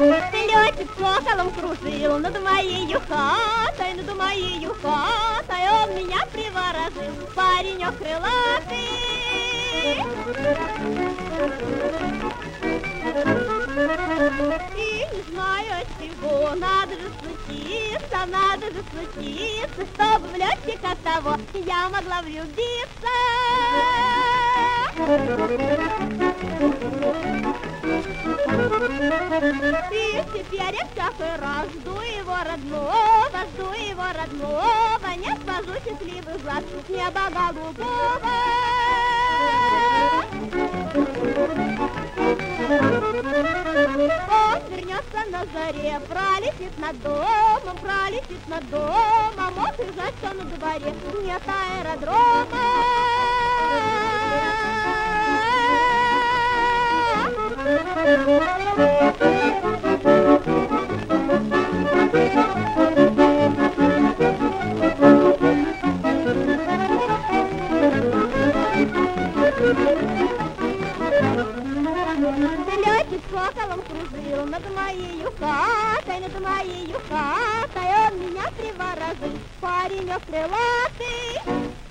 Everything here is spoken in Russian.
Летит соколом кружил над моей хатой, над моей хатой. Он меня приворожил, паренек крылатый. И не знаю от чего, надо же случиться, чтобы в летчика того я могла влюбиться. И теперь я всякий раз жду его родного, не свожу счастливых глаз с неба голубого. Он вернется на заре, пролетит над домом, ох, и жаль, что на дворе нет аэродрома. Летит соколом кружил над моей хатой. Он меня приворожил, паренек крылатый.